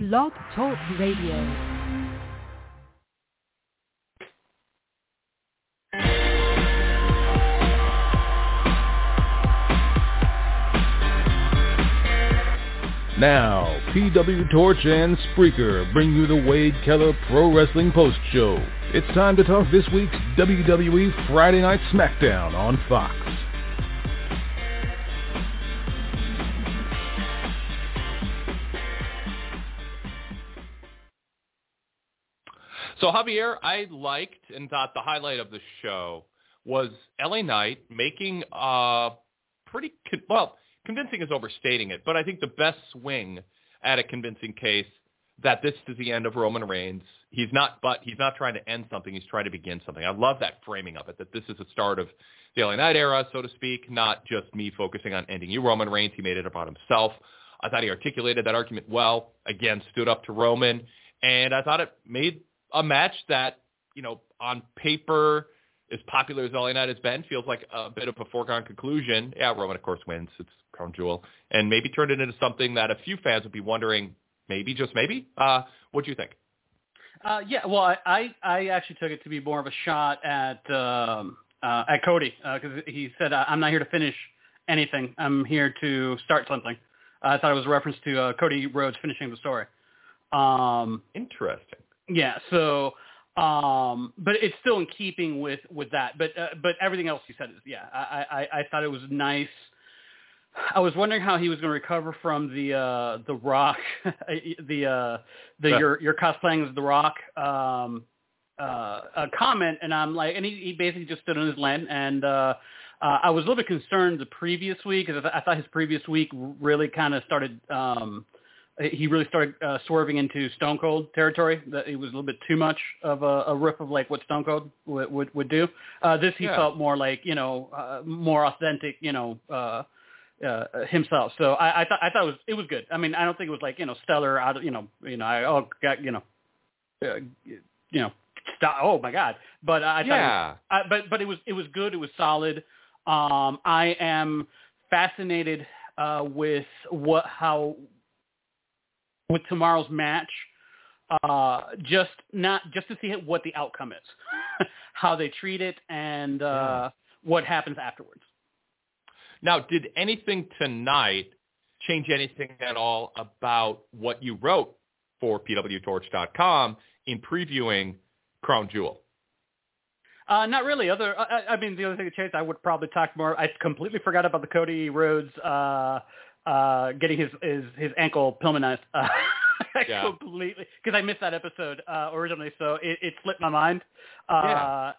Blog Talk Radio. Now, PW Torch and Spreaker bring you the Wade Keller Pro Wrestling Post Show. It's time to talk this week's WWE Friday Night SmackDown on Fox. So, Javier, I liked and thought the highlight of the show was LA Knight making convincing is overstating it, but I think the best swing at a convincing case that this is the end of Roman Reigns. He's not trying to end something. He's trying to begin something. I love that framing of it, that this is the start of the LA Knight era, so to speak, not just me focusing on ending you, Roman Reigns. He made it about himself. I thought he articulated that argument well, again, stood up to Roman, and I thought it made a match that, on paper, as popular as LA Knight has been, feels like a bit of a foregone conclusion. Yeah, Roman, of course, wins. It's Crown Jewel. And maybe turned it into something that a few fans would be wondering, maybe, just maybe. What do you think? I actually took it to be more of a shot at Cody, because he said, I'm not here to finish anything. I'm here to start something. I thought it was a reference to Cody Rhodes finishing the story. Interesting. Yeah, so... but it's still in keeping with that. But everything else he said is, I thought it was nice. I was wondering how he was going to recover from the Rock, your cosplaying as the Rock comment, and I'm like, and he basically just stood on his land, and I was a little bit concerned the previous week, because I thought his previous week really kind of started. He really started swerving into Stone Cold territory. That it was a little bit too much of a riff of like what Stone Cold would do. This he felt more like more authentic, himself. So I thought it was good. I mean, I don't think it was like stellar. Stop, oh my God! But I thought but it was good. It was solid. I am fascinated with with tomorrow's match, just to see what the outcome is, how they treat it, and what happens afterwards. Now, did anything tonight change anything at all about what you wrote for PWTorch.com in previewing Crown Jewel? Not really. The other thing that changed, I would probably talk more. I completely forgot about the Cody Rhodes getting his ankle Pillmanized completely, because I missed that episode originally, so it slipped my mind. But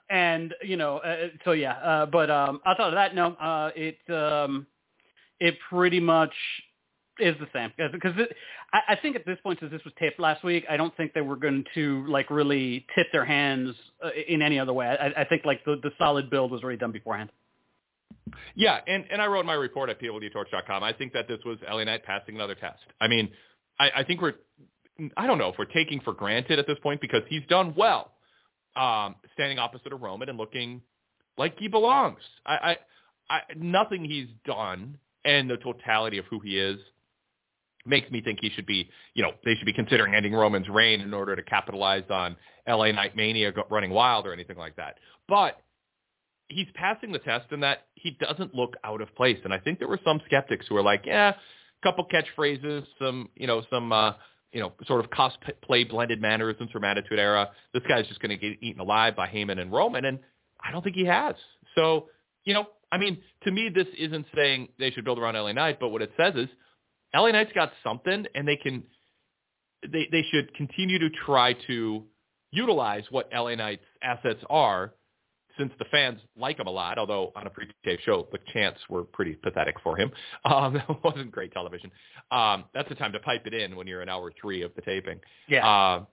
outside of that, no, it pretty much is the same, because I think at this point, since this was taped last week, I don't think they were going to like really tip their hands in any other way. I think like the solid build was already done beforehand. Yeah, and I wrote in my report at PWTorch.com, I think that this was LA Knight passing another test. I mean, I think I don't know if we're taking for granted at this point, because he's done well standing opposite of Roman and looking like he belongs. Nothing he's done and the totality of who he is makes me think he should be, they should be considering ending Roman's reign in order to capitalize on LA Knight Mania running wild or anything like that. But he's passing the test in that he doesn't look out of place. And I think there were some skeptics who were like, a couple catchphrases, some sort of cosplay blended mannerisms from Attitude Era. This guy's just going to get eaten alive by Heyman and Roman. And I don't think he has. So, to me, this isn't saying they should build around LA Knight, but what it says is LA Knight's got something, and they should continue to try to utilize what LA Knight's assets are, since the fans like him a lot, although on a pre-tape show, the chants were pretty pathetic for him. It wasn't great television. That's the time to pipe it in when you're in hour 3 of the taping. Yeah.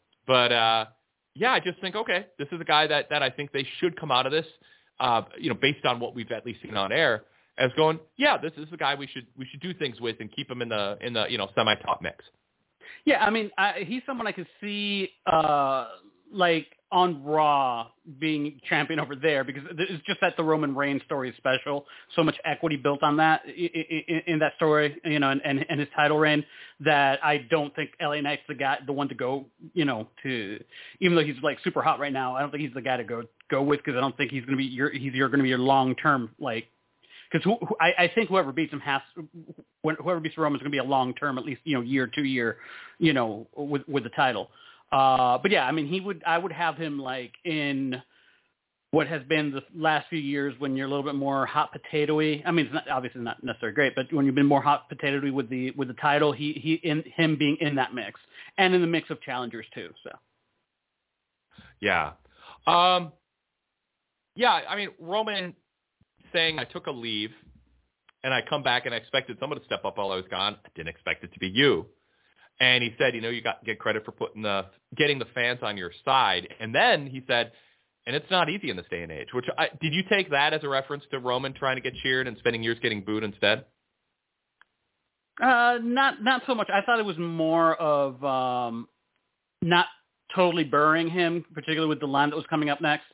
I just think, okay, this is a guy that I think they should come out of this, based on what we've at least seen on air, as going, this is the guy we should do things with and keep him in the semi-top mix. Yeah, I mean, he's someone I could see, on Raw being champion over there, because it's just that the Roman Reigns story is special. So much equity built on that in that story, you know, and his title reign, that I don't think LA Knight's the one to go, you know, to, even though he's like super hot right now, I don't think he's the guy to go with, because I don't think he's going to be you're going to be your long term, like, because I think whoever beats him whoever beats Roman is going to be a long term, at least, you know, year, 2 year, you know, with the title. But yeah, I mean, I would have him like in what has been the last few years when you're a little bit more hot potatoey. I mean, it's obviously not necessarily great, but when you've been more hot potatoey with the title, him being in that mix, and in the mix of challengers too. So. Yeah. Yeah. I mean, Roman saying I took a leave and I come back and I expected someone to step up while I was gone. I didn't expect it to be you. And he said, you know, you get credit for getting the fans on your side. And then he said, and it's not easy in this day and age, did you take that as a reference to Roman trying to get cheered and spending years getting booed instead? Not so much. I thought it was more of not totally burying him, particularly with the line that was coming up next,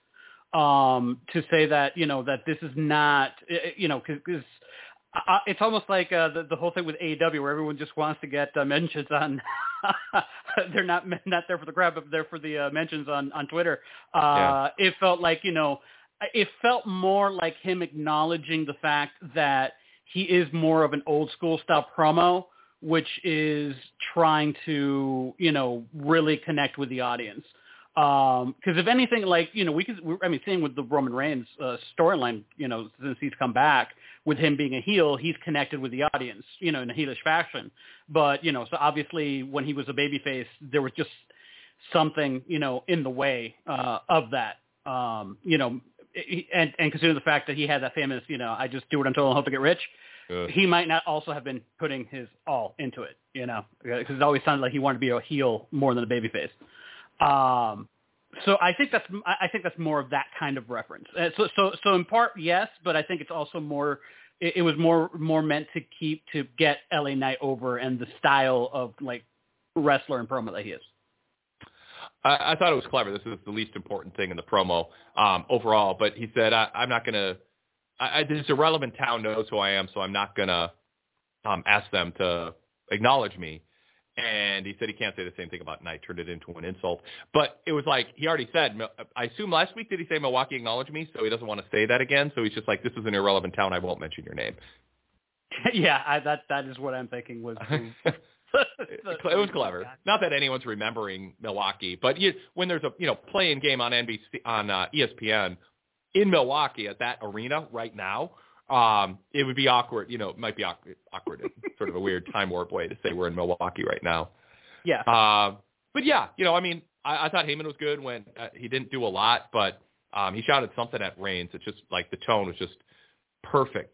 to say that, you know, that this is not, you know, because it's almost like the whole thing with AEW, where everyone just wants to get mentions on. They're not there for the crowd, but they're for the mentions on Twitter. It felt like, you know, it felt more like him acknowledging the fact that he is more of an old school style promo, which is trying to, you know, really connect with the audience. Because if anything, like, you know, seeing with the Roman Reigns storyline, you know, since he's come back, with him being a heel, he's connected with the audience, you know, in a heelish fashion. But, you know, so obviously when he was a babyface, there was just something, you know, in the way of that, you know, and considering the fact that he had that famous, you know, I just do it until I hope to get rich. He might not also have been putting his all into it, you know, because it always sounded like he wanted to be a heel more than a babyface. So I think that's more of that kind of reference. So in part, yes, but I think it's also more. It was more meant to get LA Knight over and the style of like wrestler and promo that he is. I thought it was clever. This is the least important thing in the promo overall. But he said, I'm not gonna. This irrelevant town knows who I am, so I'm not gonna ask them to acknowledge me. And he said he can't say the same thing about Knight, turned it into an insult. But it was like he already said, I assume last week, did he say Milwaukee acknowledged me? So he doesn't want to say that again. So he's just like, this is an irrelevant town. I won't mention your name. Yeah, that is what I'm thinking was. It was clever. Not that anyone's remembering Milwaukee, but when there's a play-in game on NBC on ESPN in Milwaukee at that arena right now, it would be awkward. You know, it might be awkward in sort of a weird time warp way to say we're in Milwaukee right now. Yeah. But yeah, you know, I mean, I thought Heyman was good when he didn't do a lot, but he shouted something at Reigns. It's just like the tone was just perfect.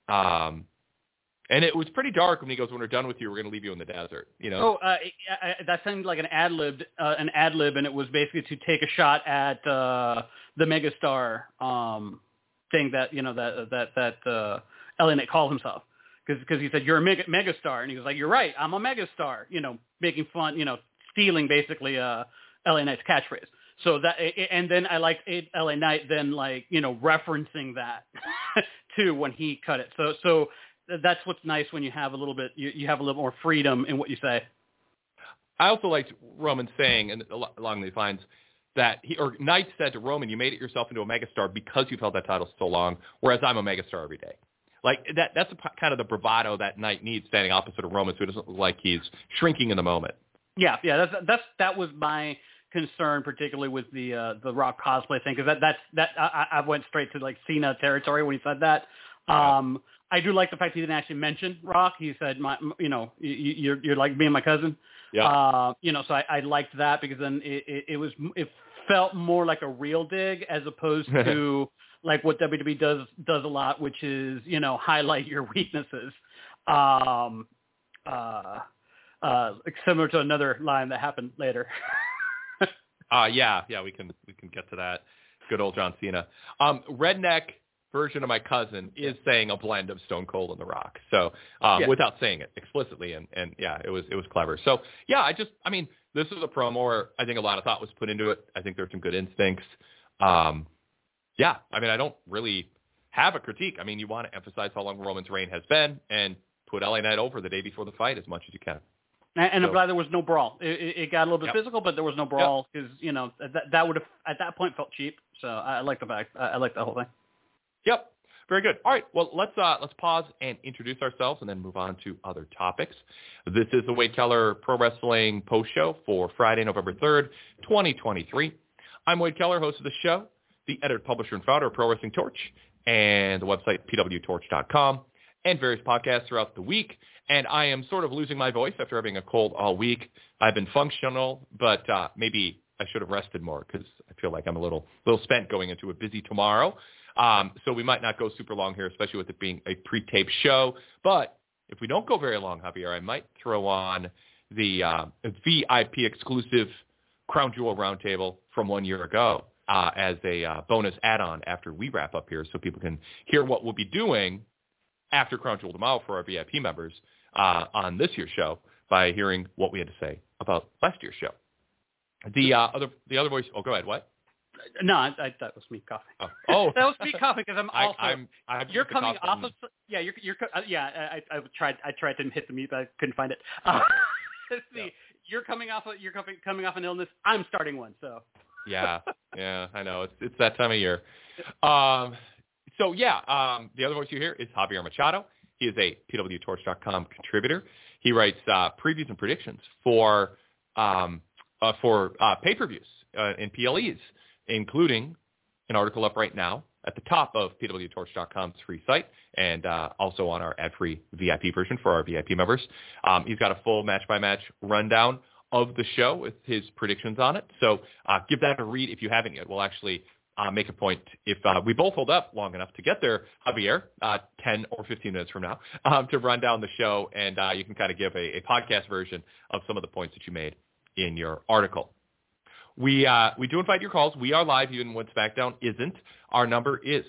And it was pretty dark when he goes, when we're done with you, we're going to leave you in the desert, you know? Oh, that sounded like an ad lib, and it was basically to take a shot at the megastar thing that, you know, that LA Knight called himself. Because he said, you're a megastar. And he was like, you're right, I'm a megastar, you know, making fun, you know, stealing basically LA Knight's catchphrase. So that, and then I liked LA Knight then, like, you know, referencing that too when he cut it. So that's what's nice when you have a little bit, you have a little more freedom in what you say. I also liked Roman saying, and along these lines, that Knight said to Roman, you made it yourself into a megastar because you've held that title so long, whereas I'm a megastar every day. Like that's kind of the bravado that Knight needs standing opposite of Roman, so it doesn't look like he's shrinking in the moment. Yeah. That was my concern, particularly with the Rock cosplay thing, because I went straight to like Cena territory when he said that. I do like the fact he didn't actually mention Rock. He said, you're like being my cousin. Yeah. So I liked that, because then it felt more like a real dig as opposed to like what WWE does a lot, which is, you know, highlight your weaknesses. Similar to another line that happened later. We can get to that. Good old John Cena. Redneck version of my cousin is saying a blend of Stone Cold and The Rock. So without saying it explicitly. And yeah, it was clever. So yeah, this is a promo where I think a lot of thought was put into it. I think there's some good instincts. I don't really have a critique. I mean, you want to emphasize how long Roman's reign has been and put LA Knight over the day before the fight as much as you can. And I'm glad there was no brawl. It got a little bit physical, but there was no brawl because, that would have, at that point, felt cheap. So I like the fact. I like the whole thing. Yep. Very good. All right. Well, let's pause and introduce ourselves and then move on to other topics. This is the Wade Keller Pro Wrestling Post Show for Friday, November 3rd, 2023. I'm Wade Keller, host of the show, the editor, publisher, and founder of Pro Wrestling Torch and the website pwtorch.com and various podcasts throughout the week. And I am sort of losing my voice after having a cold all week. I've been functional, but maybe I should have rested more because I feel like I'm a little spent going into a busy tomorrow. So we might not go super long here, especially with it being a pre-taped show. But if we don't go very long, Javier, I might throw on the VIP exclusive Crown Jewel Roundtable from 1 year ago as a bonus add-on after we wrap up here so people can hear what we'll be doing after Crown Jewel tomorrow for our VIP members on this year's show by hearing what we had to say about last year's show. The other voice. Oh, go ahead. What? No, I that was me coughing. Oh, that was me coughing because I'm also. You're coming off of. Yeah, you're. I tried to hit the mute, but I couldn't find it. Let's see. Yeah. You're coming off an illness. I'm starting one. So. Yeah, I know. It's that time of year. The other voice you hear is Javier Machado. He is a pwtorch.com contributor. He writes previews and predictions for pay-per-views and PLEs, including an article up right now at the top of pwtorch.com's free site and also on our ad-free VIP version for our VIP members. He's got a full match-by-match rundown of the show with his predictions on it. So give that a read if you haven't yet. We'll actually make a point if we both hold up long enough to get there, Javier, 10 or 15 minutes from now, to run down the show, and you can kind of give a podcast version of some of the points that you made in your article. We do invite your calls. We are live even when SmackDown isn't. Our number is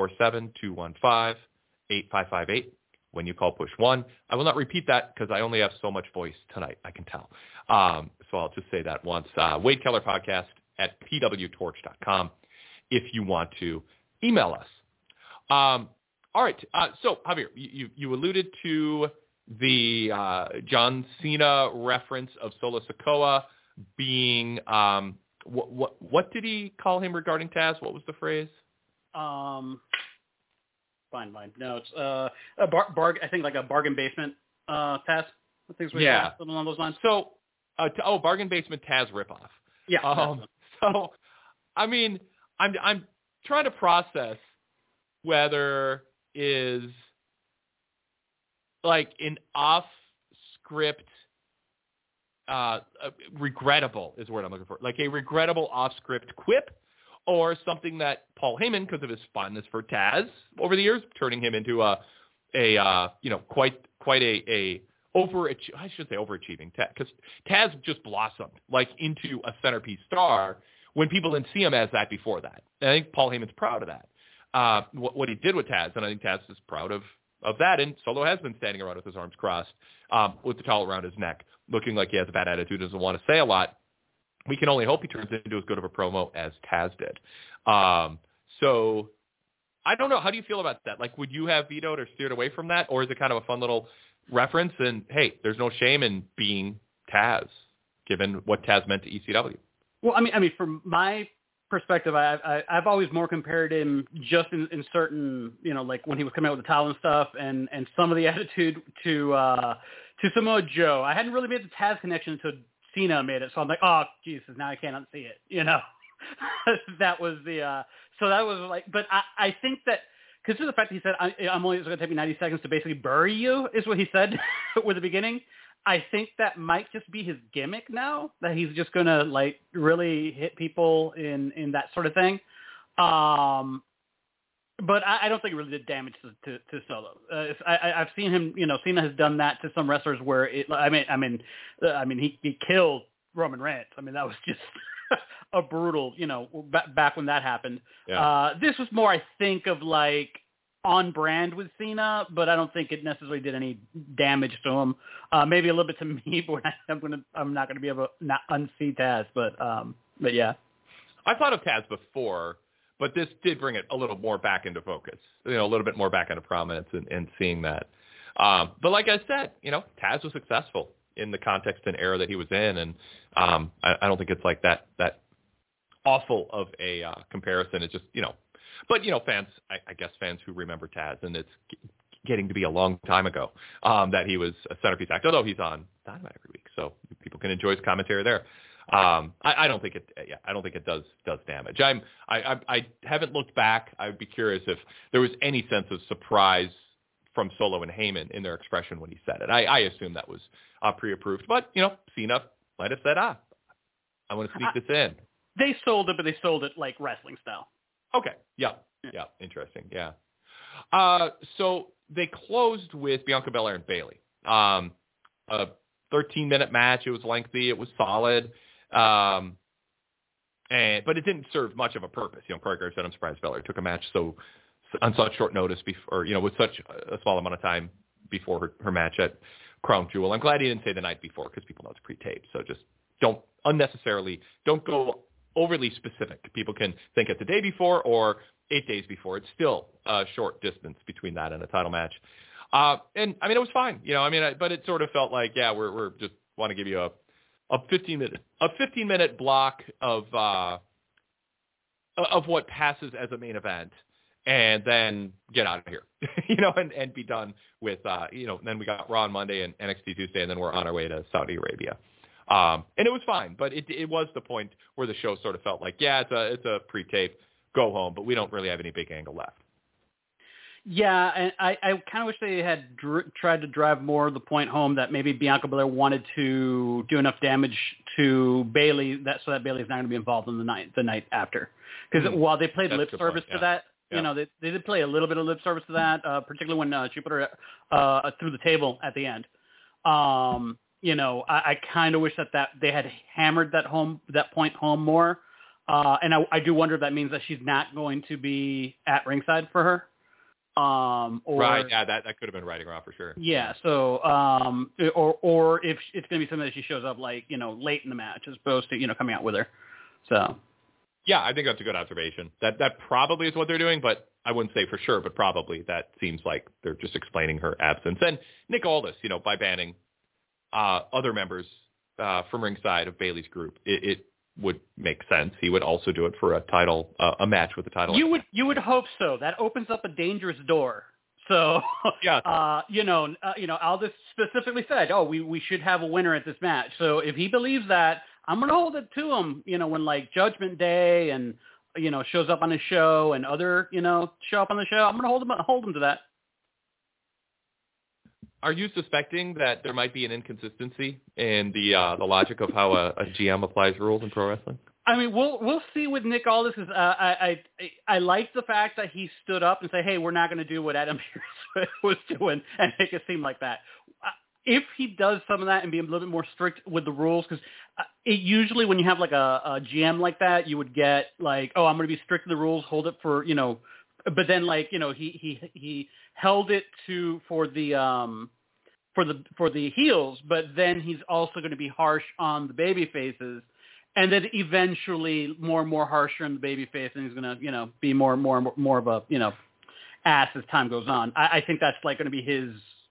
347-215-8558. When you call, push 1. I will not repeat that because I only have so much voice tonight, I can tell. So I'll just say that once. Wade Keller Podcast at pwtorch.com if you want to email us. All right. So, Javier, you alluded to the John Cena reference of Solo Sikoa being what did he call him regarding Taz? What was the phrase? Find mine. No, it's I think like a bargain basement Taz. I think something along those lines. So, bargain basement Taz ripoff. Yeah. So, I mean, I'm trying to process whether is like an off-script regrettable is the word I'm looking for, like a regrettable off-script quip, or something that Paul Heyman, because of his fondness for Taz over the years, turning him into quite a overachieving Taz, because Taz just blossomed like into a centerpiece star when people didn't see him as that before that. And I think Paul Heyman's proud of that. What he did with Taz, and I think Taz is proud of that, and Solo has been standing around with his arms crossed, with the towel around his neck, looking like he has a bad attitude, doesn't want to say a lot. We can only hope he turns into as good of a promo as Taz did. So I don't know. How do you feel about that? Like, would you have vetoed or steered away from that? Or is it kind of a fun little reference? And, hey, there's no shame in being Taz, given what Taz meant to ECW. Well, I mean, from my perspective, I've always more compared him just in certain, like when he was coming out with the towel and stuff, and some of the attitude to Samoa Joe. I hadn't really made the Taz connection until Cena made it, so I'm like, oh Jesus, now I can't unsee it. That was so that was like, but I think that because of the fact that he said I'm only going to take me 90 seconds to basically bury you is what he said with the beginning. I think that might just be his gimmick now, that he's just going to like really hit people in that sort of thing. But I don't think it really did damage to Solo. I've seen him, Cena has done that to some wrestlers where he killed Roman Reigns. I mean, that was just a brutal, back when that happened. Yeah. This was more, I think, of like on brand with Cena, but I don't think it necessarily did any damage to him. Maybe a little bit to me, but I'm not gonna be able to not unsee Taz. But yeah. I thought of Taz before, but this did bring it a little more back into focus, a little bit more back into prominence and seeing that. But like I said, Taz was successful in the context and era that he was in, and I don't think it's like that awful of a comparison. It's just, but fans, I guess fans who remember Taz, and it's getting to be a long time ago that he was a centerpiece act, although he's on Dynamite every week, so people can enjoy his commentary there. I don't think it does damage. I haven't looked back. I would be curious if there was any sense of surprise from Solo and Heyman in their expression when he said it. I assume that was pre-approved, but Cena might have said, I want to sneak this in. They sold it, but they sold it like wrestling style. Okay. Yeah. Interesting. Yeah. So they closed with Bianca Belair and Bayley. A 13-minute match. It was lengthy. It was solid. But it didn't serve much of a purpose. Corey Graves said, I'm surprised Belair took a match on such short notice before, with such a small amount of time before her match at Crown Jewel. I'm glad he didn't say the night before because people know it's pre-taped. So just don't go overly specific. People can think it's the day before or 8 days before. It's still a short distance between that and a title match. And I mean, it was fine, but it sort of felt like, we're just want to give you a 15-minute block of what passes as a main event, and then get out of here, and be done with, then we got Raw on Monday and NXT Tuesday, and then we're on our way to Saudi Arabia. And it was fine, but it was the point where the show sort of felt like, it's a pre-tape, go home, but we don't really have any big angle left. Yeah, and I kind of wish they had tried to drive more of the point home that maybe Bianca Belair wanted to do enough damage to Bayley so that Bayley's not going to be involved in the night after. Because while they played lip service to that, they did play a little bit of lip service to that, particularly when she put her through the table at the end. I kind of wish that they had hammered that point home more. And I do wonder if that means that she's not going to be at ringside for her. Right, yeah, that could have been writing her off for sure. Yeah, so or if it's going to be something that she shows up late in the match as opposed to coming out with her. So yeah, I think that's a good observation. That probably is what they're doing, but I wouldn't say for sure, but probably that seems like they're just explaining her absence. And Nick Aldis, by banning other members from ringside of Bayley's group, it would make sense. He would also do it for a match with the title. You would hope so. That opens up a dangerous door. So, yeah. Aldis specifically said, we should have a winner at this match. So if he believes that, I'm going to hold it to him, when like Judgment Day and, shows up on his show and other, show up on the show, I'm going to hold him to that. Are you suspecting that there might be an inconsistency in the logic of how a GM applies rules in pro wrestling? I mean, we'll see with Nick Aldis. I like the fact that he stood up and said, "Hey, we're not going to do what Adam Pearce was doing," and make it seem like that. If he does some of that and be a little bit more strict with the rules, because usually when you have like a GM like that, you would get like, "Oh, I'm going to be strict to the rules, hold it for But then like he held it for the heels, but then he's also going to be harsh on the baby faces, and then eventually more and more harsher on the baby face, and he's going to be more of a ass as time goes on. I think that's like going to be his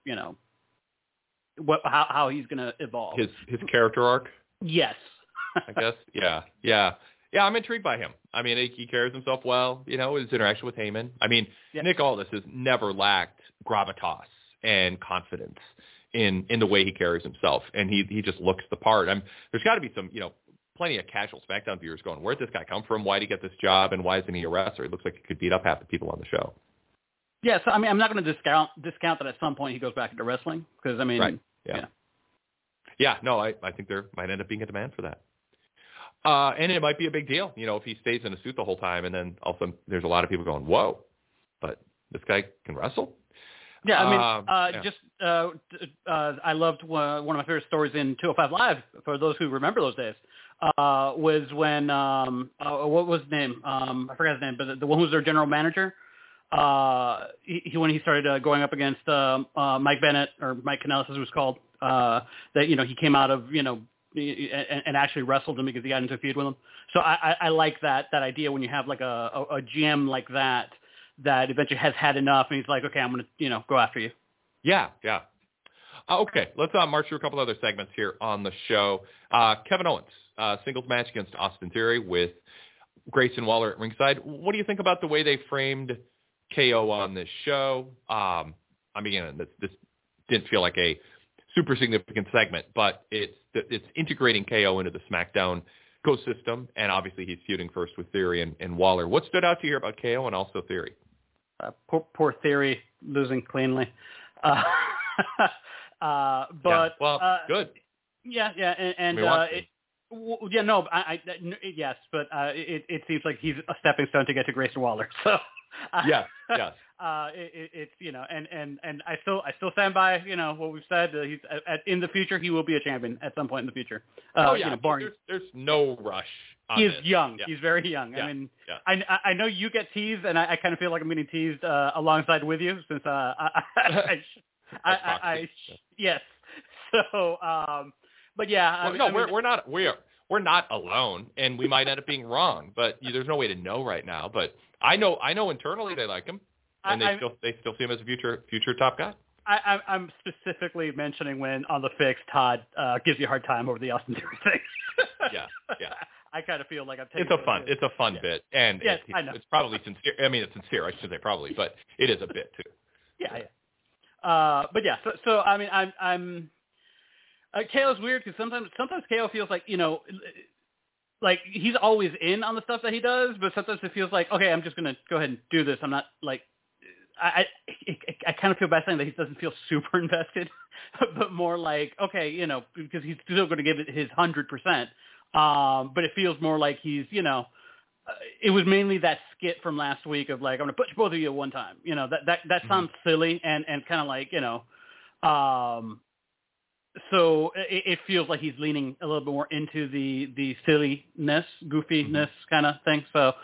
how he's going to evolve. His character arc. Yes. I guess. Yeah. I'm intrigued by him. I mean, he carries himself well, his interaction with Heyman. I mean, Nick Aldis has never lacked gravitas and confidence in the way he carries himself, and he just looks the part. There's got to be some, plenty of casual SmackDown viewers going, where'd this guy come from? Why did he get this job? And why isn't he a wrestler? He looks like he could beat up half the people on the show. Yeah, so I mean, I'm not going to discount that at some point he goes back into wrestling, because I mean, right. Yeah. No, I think there might end up being a demand for that. And it might be a big deal, if he stays in a suit the whole time, and then all of a sudden there's a lot of people going, whoa, but this guy can wrestle. Yeah, I mean, I loved one of my favorite stories in 205 Live, for those who remember those days, was when, what was his name? I forgot his name, but the one who was their general manager, when he started going up against Mike Bennett, or Mike Kanellis as it was called, that, he came out of, and actually wrestled him because he got into a feud with him. So I like that idea when you have like a GM like that eventually has had enough and he's like, okay, I'm going to, go after you. Yeah. Okay, let's march through a couple other segments here on the show. Kevin Owens, singles match against Austin Theory with Grayson Waller at ringside. What do you think about the way they framed KO on this show? This didn't feel like a super significant segment, but it's integrating KO into the SmackDown ecosystem, and obviously he's feuding first with Theory and Waller. What stood out to you here about KO and also Theory? Poor Theory losing cleanly. Good. Yeah, and yes, but it seems like he's a stepping stone to get to Grayson Waller. So yes. It's and I still stand by what we've said. He's in the future he will be a champion at some point in the future. There's no rush. He's young. Yeah. He's very young. Yeah. I mean, yeah. I know you get teased, and I kind of feel like I'm getting teased alongside with you since yes. So, but yeah. We're not alone, and we might end up being wrong, but there's no way to know right now. But I know internally they like him, and they still see him as a future top guy. I'm specifically mentioning when on the fix Todd gives you a hard time over the Austin Theory thing. Yeah. I kind of feel like I'm taking it's a fun bit, and yes, I know. It's probably sincere. I mean, it's sincere. I should say probably, but it is a bit too. Yeah. But yeah, so I mean, I'm KO's weird because sometimes KO feels like like he's always in on the stuff that he does, but sometimes it feels like, okay, I'm just gonna go ahead and do this. I'm not like I kind of feel bad saying that he doesn't feel super invested, but more like, okay, because he's still going to give it his 100%. But it feels more like he's, it was mainly that skit from last week of like, I'm going to put both of you at one time. That sounds silly and kind of like, so it feels like he's leaning a little bit more into the silliness, goofiness kind of thing. So,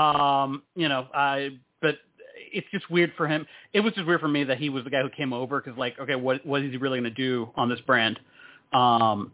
but it's just weird for him. It was just weird for me that he was the guy who came over because, like, okay, what is he really going to do on this brand? And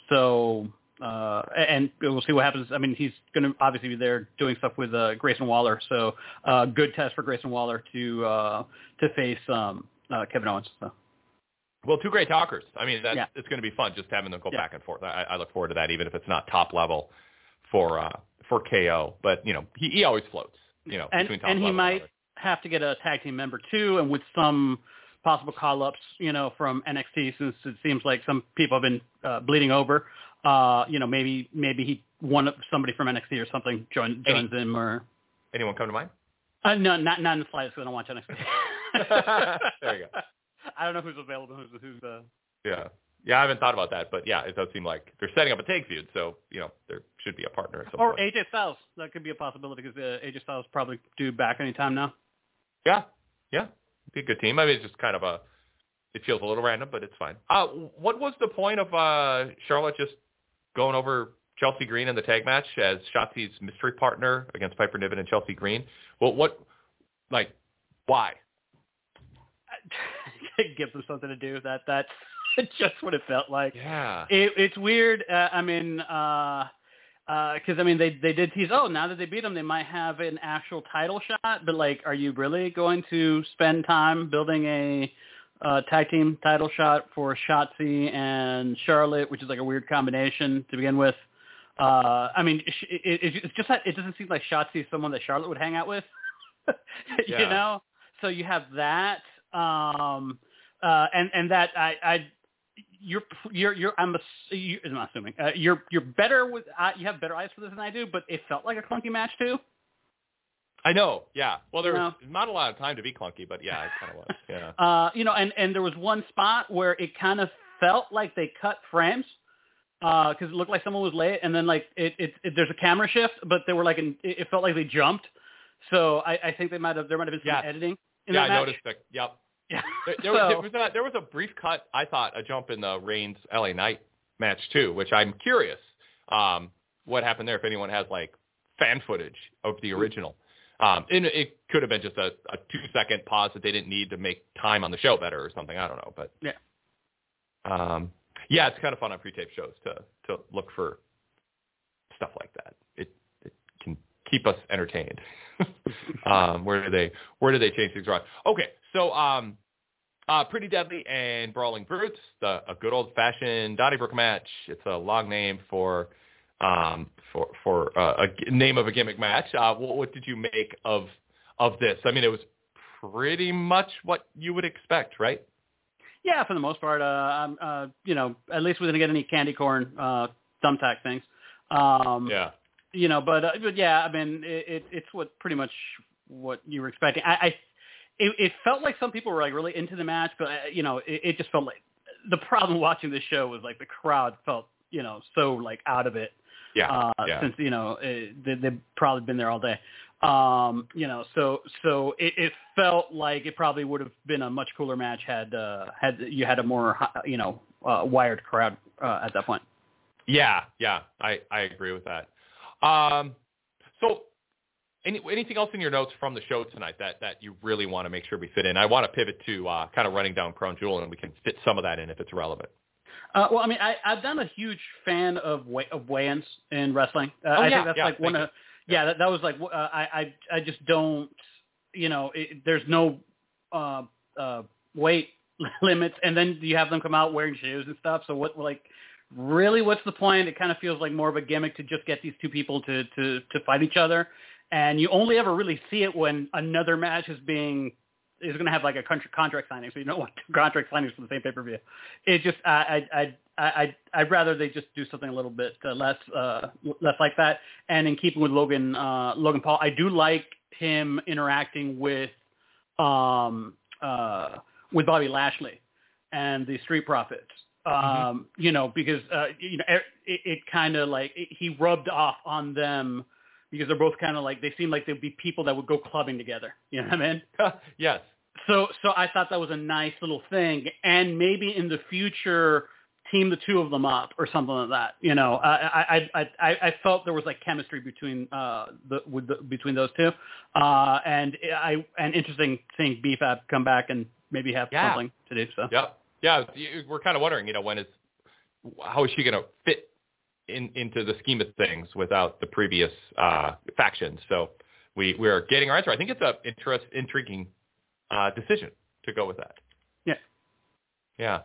we'll see what happens. I mean, he's going to obviously be there doing stuff with Grayson Waller. So good test for Grayson Waller to face Kevin Owens. So. Well, two great talkers. I mean, it's going to be fun just having them go back and forth. I look forward to that, even if it's not top level for KO. But he always floats. Between top level and he might have to get a tag team member too, and with some possible call-ups, from NXT, since it seems like some people have been bleeding over. Maybe he somebody from NXT or something joins him, or anyone come to mind? No, not in the slightest. Because I don't watch NXT. There you go. I don't know who's available. Who's Yeah, I haven't thought about that, but yeah, it does seem like they're setting up a tag feud, so there should be a partner at some point. Or AJ Styles. That could be a possibility because AJ Styles probably due back anytime now. Yeah, be a good team. I mean, it's just kind of it feels a little random, but it's fine. What was the point of Charlotte just going over Chelsea Green in the tag match as Shotzi's mystery partner against Piper Niven and Chelsea Green? Well, why? Give them something to do. That's just what it felt like. Yeah, it's weird. Because they did tease. Oh, now that they beat them, they might have an actual title shot. But like, are you really going to spend time building a tag team title shot for Shotzi and Charlotte, which is like a weird combination to begin with? It's just that it doesn't seem like Shotzi is someone that Charlotte would hang out with. So you have that. And that I'm assuming you're better with you have better eyes for this than I do, but it felt like a clunky match too. I know, yeah. Well, there was not a lot of time to be clunky, but yeah, it kind of was. Yeah. And there was one spot where it kind of felt like they cut frames because it looked like someone was late, and then like there's a camera shift, but they were like it felt like they jumped. So I think there might have been some editing. I noticed that. Yep. Yeah. There was a brief cut, I thought, a jump in the Reigns LA Knight match too, which I'm curious what happened there, if anyone has like fan footage of the original. And it could have been just a 2-second pause that they didn't need to make time on the show better or something. I don't know, but yeah, it's kind of fun on pre-tape shows to look for stuff like that. It can keep us entertained. Where do they change things around? Okay, so Pretty Deadly and Brawling Brutes, a good old-fashioned Donnybrook match. It's a long name for a name of a gimmick match. What did you make of this? I mean, it was pretty much what you would expect, right? Yeah, for the most part. At least we didn't get any candy corn thumbtack things. Yeah. But yeah, I mean, it's pretty much what you were expecting. It felt like some people were like really into the match, but it just felt like the problem watching this show was like the crowd felt so like out of it. Yeah. Since they've probably been there all day. So it felt like it probably would have been a much cooler match had you had a more wired crowd at that point. Yeah, I agree with that. So anything else in your notes from the show tonight that you really want to make sure we fit in? I want to pivot to kind of running down Crown Jewel, and we can fit some of that in if it's relevant. Well, I mean, I've been a huge fan of weigh-ins in wrestling. I think that's like one of that was like I just don't there's no weight limits, and then you have them come out wearing shoes and stuff. So what's the point? It kind of feels like more of a gimmick to just get these two people to fight each other, and you only ever really see it when another match is going to have like a contract signing, so you don't want contract signings for the same pay-per-view. It just I'd rather they just do something a little bit less like that. And in keeping with Logan Paul, I do like him interacting with Bobby Lashley and the Street Profits. Because it kind of like he rubbed off on them. Because they're both kind of like, they seem like they'd be people that would go clubbing together. You know what I mean? Yes. So I thought that was a nice little thing. And maybe in the future, team the two of them up or something like that. I felt there was like chemistry between between those two. And interesting seeing BFAB come back and maybe have something to do. So. Yeah. We're kind of wondering, how is she going to fit into the scheme of things without the previous factions. So we're getting our answer. I think it's a intriguing decision to go with that. Yeah.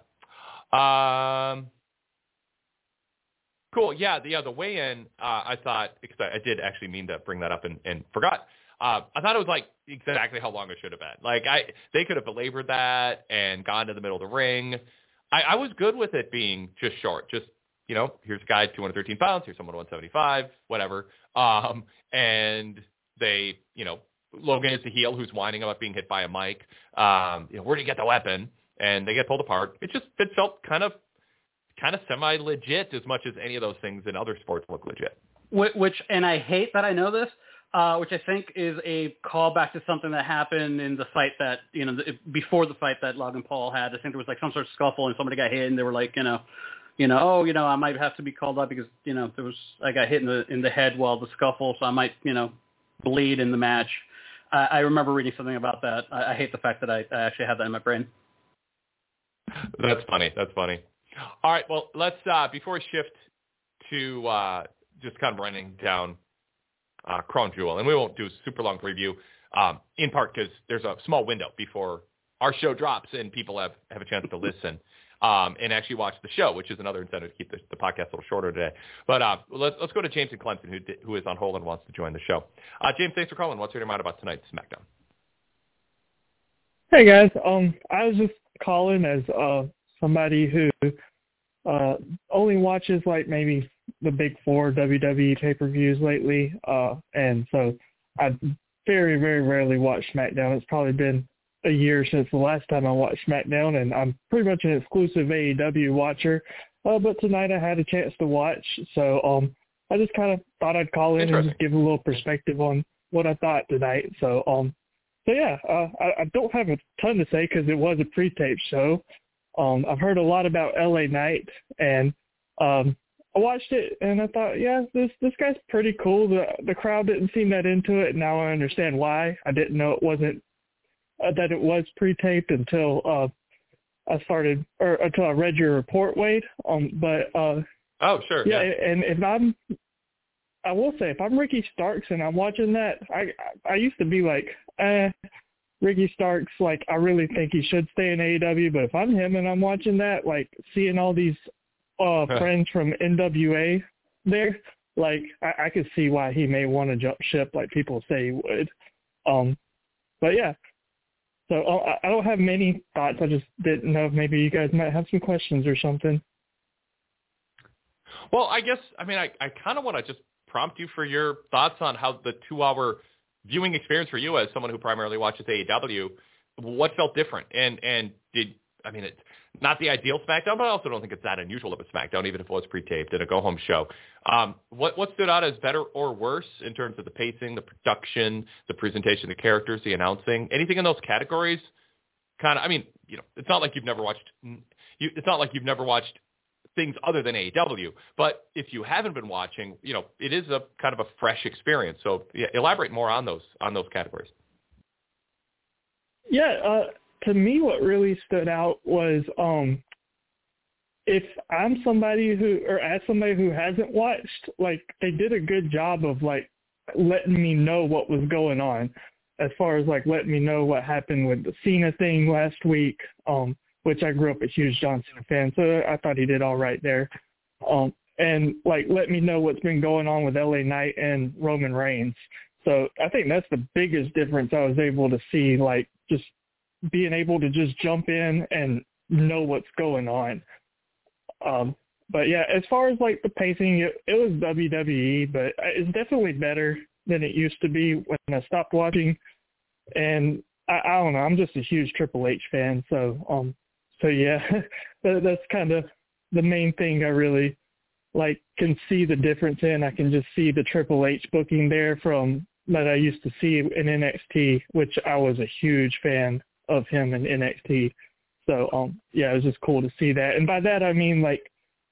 Cool. Yeah. The weigh-in, I thought, because I did actually mean to bring that up and forgot. I thought it was like exactly how long it should have been. Like they could have belabored that and gone to the middle of the ring. I was good with it being just short, just, here's a guy 213 pounds, here's someone 175, whatever. And they, Logan is the heel who's whining about being hit by a mic. Where do you get the weapon? And they get pulled apart. It felt kind of semi-legit as much as any of those things in other sports look legit. And I hate that I know this, which I think is a callback to something that happened in the fight that, before the fight that Logan Paul had. I think there was like some sort of scuffle and somebody got hit and they were like, I might have to be called up because, I got hit in the head while the scuffle, so I might, bleed in the match. I remember reading something about that. I hate the fact that I actually have that in my brain. That's funny. All right, well, let's, before we shift to just kind of running down Crown Jewel, and we won't do a super long preview, in part because there's a small window before our show drops and people have a chance to listen. And actually watch the show, which is another incentive to keep the podcast a little shorter today. But let's go to James in Clemson, who is on hold and wants to join the show. James, thanks for calling. What's your mind about tonight's SmackDown? Hey, guys. I was just calling as somebody who only watches like maybe the big four WWE pay-per-views lately. And so I very, very rarely watch SmackDown. It's probably been a year since the last time I watched SmackDown, and I'm pretty much an exclusive AEW watcher. But tonight I had a chance to watch, so I just kind of thought I'd call in and just give a little perspective on what I thought tonight. So yeah, I don't have a ton to say because it was a pre-tape show. I've heard a lot about LA Knight, and I watched it, and I thought, yeah, this guy's pretty cool. The crowd didn't seem that into it. Now I understand why. I didn't know it wasn't that it was pre-taped until until I read your report, Wade. Oh, sure. Yeah, and I will say, if I'm Ricky Starks and I'm watching that, I used to be like, Ricky Starks, like, I really think he should stay in AEW, but if I'm him and I'm watching that, like, seeing all these friends from NWA there, like, I could see why he may want to jump ship like people say he would. But, yeah. So I don't have many thoughts. I just didn't know if maybe you guys might have some questions or something. Well, I guess, I kind of want to just prompt you for your thoughts on how the 2-hour viewing experience for you as someone who primarily watches AEW, what felt different? And it's not the ideal SmackDown, but I also don't think it's that unusual of a SmackDown, even if it was pre-taped at a go-home show. What stood out as better or worse in terms of the pacing, the production, the presentation of the characters, the announcing, anything in those categories? It's not like you've never watched things other than AEW, but if you haven't been watching, it is a kind of a fresh experience. So yeah, elaborate more on those categories. Yeah, to me, what really stood out was if I'm somebody who hasn't watched, like, they did a good job of like letting me know what was going on, as far as like letting me know what happened with the Cena thing last week. Which I grew up a huge John Cena fan, so I thought he did all right there. And, like, let me know what's been going on with LA Knight and Roman Reigns. So I think that's the biggest difference I was able to see, like, just being able to just jump in and know what's going on. But, yeah, as far as, like, the pacing, it was WWE, but it's definitely better than it used to be when I stopped watching. And I don't know, I'm just a huge Triple H fan, so yeah, that's kind of the main thing I really like can see the difference in. I can just see the Triple H booking there from that I used to see in NXT, which I was a huge fan of him in NXT. So yeah, it was just cool to see that. And by that I mean like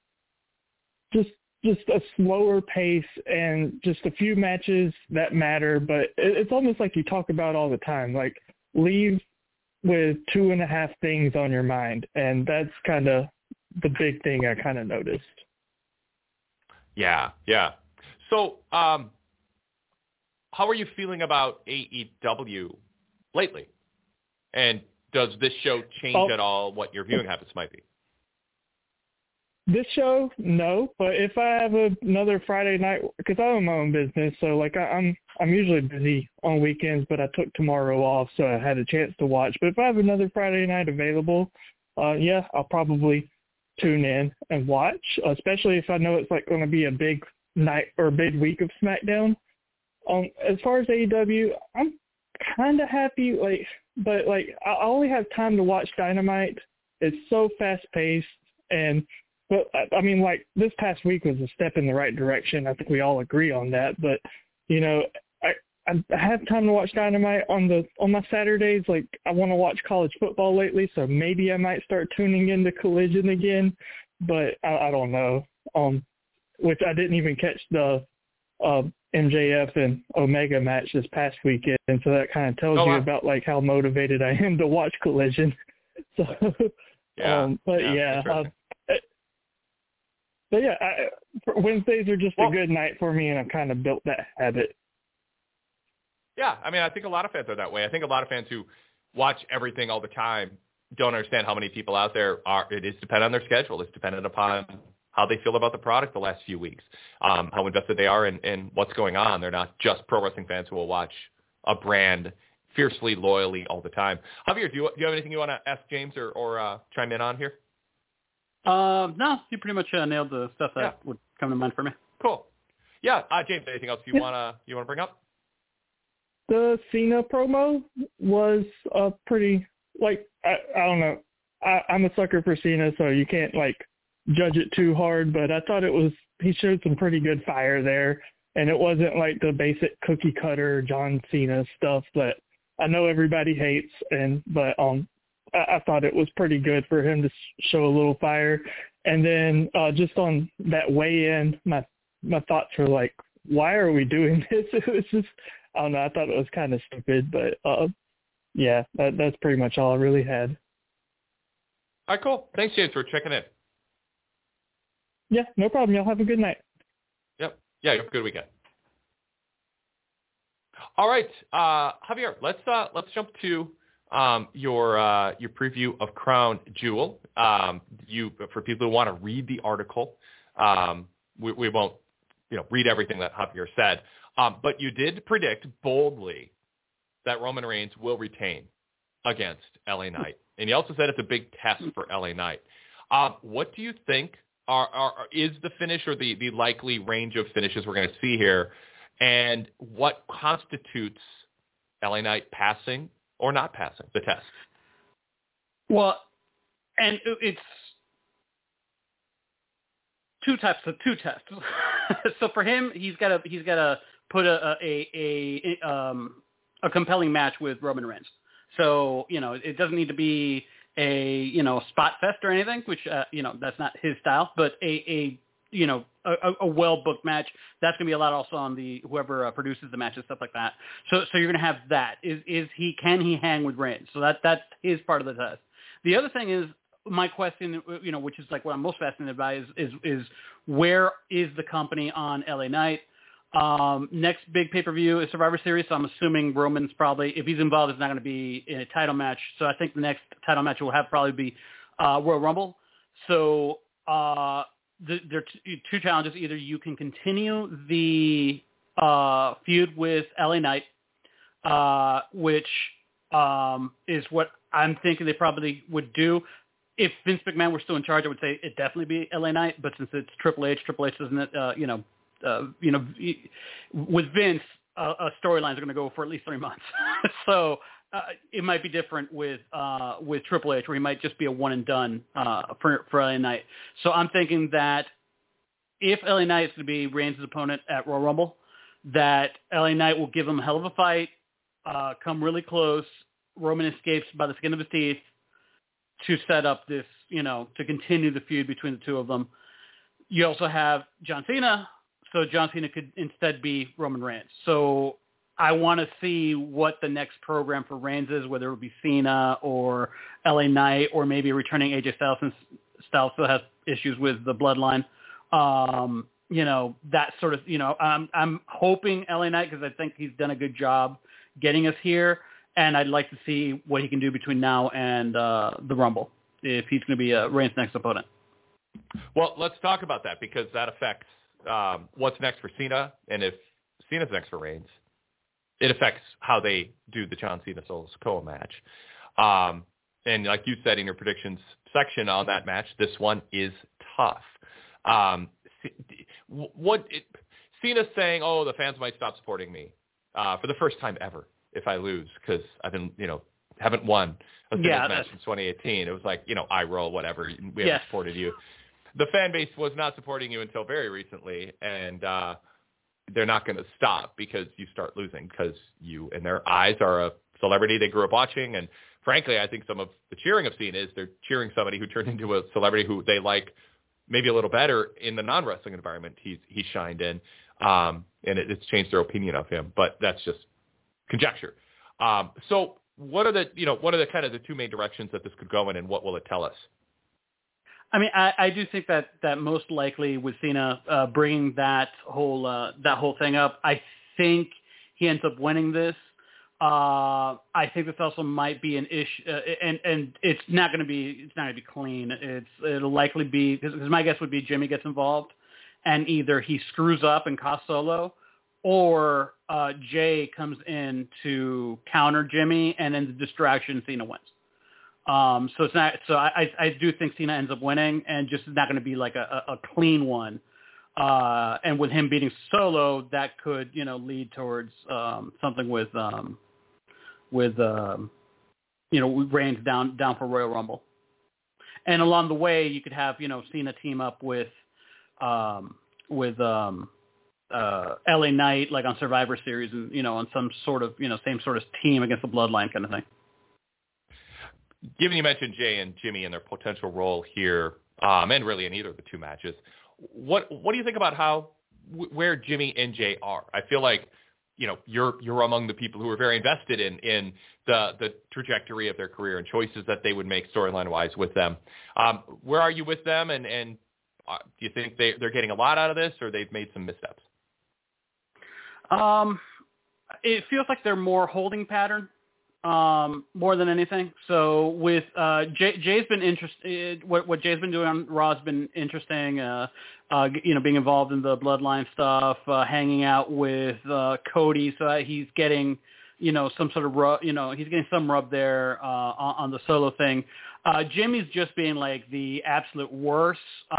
just a slower pace and just a few matches that matter, but it's almost like you talk about all the time, like leave with 2.5 things on your mind, and that's kind of the big thing I kind of noticed. Yeah. So, how are you feeling about AEW lately? And does this show change at all what your viewing habits might be? This show, no, but if I have another Friday night, because I own my own business, so like I'm usually busy on weekends, but I took tomorrow off, so I had a chance to watch. But if I have another Friday night available, yeah, I'll probably tune in and watch, especially if I know it's like going to be a big night or a big week of SmackDown. As far as AEW, I'm kind of happy, but I only have time to watch Dynamite. It's so fast paced, but I mean, like, this past week was a step in the right direction. I think we all agree on that. But, I have time to watch Dynamite on my Saturdays. Like, I want to watch college football lately, so maybe I might start tuning into Collision again. But I don't know. Which I didn't even catch the MJF and Omega match this past weekend, so that kind of tells you about like how motivated I am to watch Collision. So, Wednesdays are just a good night for me, and I've kind of built that habit. Yeah, I mean, I think a lot of fans are that way. I think a lot of fans who watch everything all the time don't understand how many people out there are. It is dependent on their schedule. It's dependent upon how they feel about the product the last few weeks, how invested they are in what's going on. They're not just pro wrestling fans who will watch a brand fiercely, loyally all the time. Javier, do you have anything you want to ask James or chime in on here? No, you pretty much nailed the stuff that would come to mind for me. Cool. Yeah, James, anything else you want to bring up? The Cena promo was pretty, like, I don't know. I'm a sucker for Cena, so you can't, like, judge it too hard, but I thought he showed some pretty good fire there, and it wasn't like the basic cookie cutter John Cena stuff that I know everybody hates, but I thought it was pretty good for him to show a little fire. And then just on that weigh-in, my thoughts were like, why are we doing this? It was just, I don't know, I thought it was kind of stupid, but yeah, that's pretty much all I really had. All right, cool. Thanks, James, for checking in. Yeah, no problem. Y'all have a good night. Yep. Yeah, you have a good weekend. All right, Javier, let's jump to your preview of Crown Jewel. For people who want to read the article, we won't read everything that Javier said, but you did predict boldly that Roman Reigns will retain against LA Knight, and you also said it's a big test for LA Knight. What do you think is the finish or the likely range of finishes we're going to see here, and what constitutes LA Knight passing or not passing the test? Well, and it's two tests. So for him, he's got to put a compelling match with Roman Reigns. So it doesn't need to be a spot fest or anything, which that's not his style, but a well booked match. That's going to be a lot also on the whoever produces the match and stuff like that. So you're going to have that. Can he hang with Reigns? So that's his part of the test. The other thing is my question, which is like what I'm most fascinated by is where is the company on LA Knight? Next big pay-per-view is Survivor Series, so I'm assuming Roman's probably, if he's involved, it's not going to be in a title match. So I think the next title match will have probably be Royal Rumble. So there are two challenges. Either you can continue the feud with LA Knight, which is what I'm thinking they probably would do. If Vince McMahon were still in charge, I would say it'd definitely be LA Knight. But since it's Triple H doesn't, with Vince, storylines are going to go for at least 3 months. So it might be different with Triple H, where he might just be a one and done for LA Knight. So I'm thinking that if LA Knight is going to be Reigns' opponent at Royal Rumble, that LA Knight will give him a hell of a fight, come really close. Roman escapes by the skin of his teeth to set up this, to continue the feud between the two of them. You also have John Cena. So John Cena could instead be Roman Reigns. So I want to see what the next program for Reigns is, whether it would be Cena or LA Knight or maybe returning AJ Styles, since Styles still has issues with the bloodline. That sort of, I'm hoping LA Knight, because I think he's done a good job getting us here. And I'd like to see what he can do between now and the Rumble, if he's going to be Reigns' next opponent. Well, let's talk about that, because that affects what's next for Cena, and if Cena's next for Reigns, it affects how they do the John Cena Solo Sikoa match. And like you said in your predictions section on that match, this one is tough. Cena's saying, "Oh, the fans might stop supporting me for the first time ever if I lose, because I've been, haven't won a singles match since 2018. It was like, I roll, whatever. We haven't supported you." The fan base was not supporting you until very recently, and they're not going to stop because you start losing, because you, in their eyes, are a celebrity they grew up watching. And frankly, I think some of the cheering of Cena is they're cheering somebody who turned into a celebrity who they like maybe a little better in the non-wrestling environment he shined in, and it's changed their opinion of him. But that's just conjecture. So what are the kind of the two main directions that this could go in, and what will it tell us? I mean, I do think that most likely with Cena bringing that whole thing up, I think he ends up winning this. I think this also might be an issue, and it's not going to be clean. It'll likely be, because my guess would be Jimmy gets involved, and either he screws up and costs Solo, or Jay comes in to counter Jimmy, and then the distraction, Cena wins. So it's not. So I do think Cena ends up winning, and just not going to be like a clean one. And with him beating Solo, that could lead towards something with Reigns down for Royal Rumble. And along the way, you could have Cena team up with LA Knight, like on Survivor Series, and on some sort of same sort of team against the Bloodline kind of thing. Given you mentioned Jay and Jimmy and their potential role here, and really in either of the two matches, what do you think about where Jimmy and Jay are? I feel like you're among the people who are very invested in the trajectory of their career and choices that they would make storyline wise with them. Where are you with them, and do you think they're getting a lot out of this, or they've made some missteps? It feels like they're more holding pattern. More than anything. So with Jay's been interesting. What Jay's been doing on Raw has been interesting. Being involved in the Bloodline stuff, hanging out with Cody, so that he's getting some sort of rub. He's getting some rub there on the solo thing. Jimmy's just being like the absolute worst.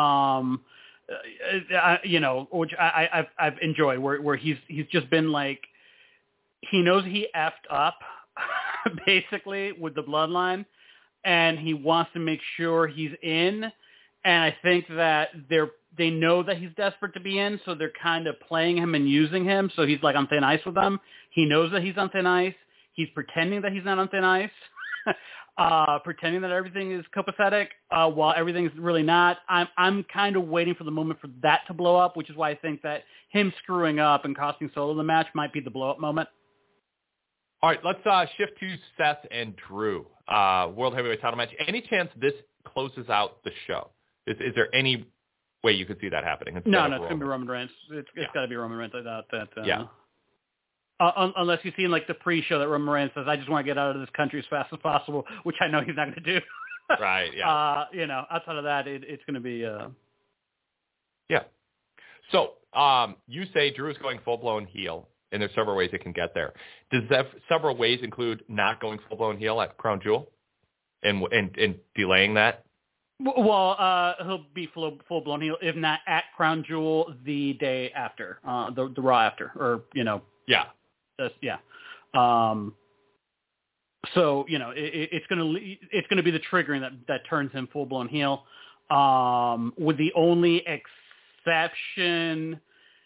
Which I've enjoyed. Where he's just been like, he knows he effed up. Basically with the Bloodline, and he wants to make sure he's in, and I think that they know that he's desperate to be in, so they're kind of playing him and using him, so he's like on thin ice with them. He knows that he's on thin ice. He's pretending that he's not on thin ice, pretending that everything is copacetic, while everything's really not. I'm kind of waiting for the moment for that to blow up, which is why I think that him screwing up and costing Solo the match might be the blow-up moment. All right, let's shift to Seth and Drew, World Heavyweight title match. Any chance this closes out the show? Is there any way you could see that happening? No, it's going to be Roman Reigns. It's got to be Roman Reigns. Unless you've seen like the pre-show that Roman Reigns says, "I just want to get out of this country as fast as possible," which I know he's not going to do. Right. Yeah. Outside of that, it's going to be. Yeah. So you say Drew is going full-blown heel. And there's several ways it can get there. Does that several ways include not going full-blown heel at Crown Jewel and delaying that? Well, he'll be full-blown heel, if not at Crown Jewel, the day after, the Raw after, or, Yeah. Yeah. So, it's going to be the triggering that turns him full-blown heel. With the only exception,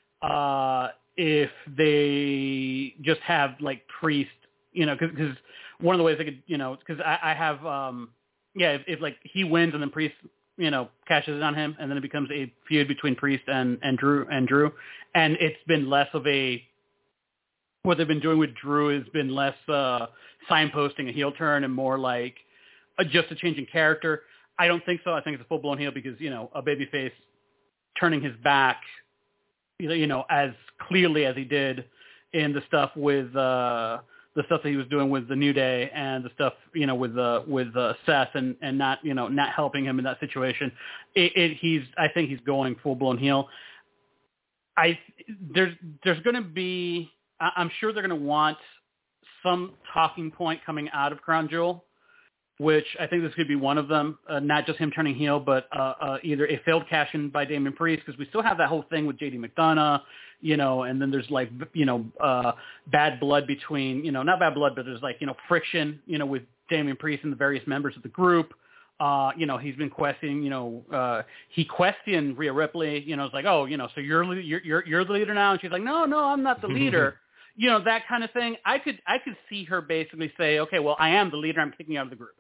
if they just have like Priest, because one of the ways they could, because I have, if like he wins and then Priest, cashes in on him, and then it becomes a feud between Priest and Drew, and it's been less of what they've been doing with Drew has been less signposting a heel turn and more like just a change in character. I don't think so. I think it's a full blown heel because a babyface turning his back, as clearly as he did in the stuff with the stuff that he was doing with the New Day and the stuff, with Seth and not, not helping him in that situation. I think he's going full blown heel. There's going to be, I'm sure they're going to want some talking point coming out of Crown Jewel, which I think this could be one of them, not just him turning heel, but either a failed cash-in by Damian Priest, because we still have that whole thing with JD McDonough, and then there's like, bad blood between, not bad blood, but there's like, friction, with Damian Priest and the various members of the group. He's been questioning, he questioned Rhea Ripley, it's like, oh, so you're the leader now? And she's like, no, I'm not the leader. That kind of thing. I could see her basically say, okay, well, I am the leader. I'm kicking you out of the group.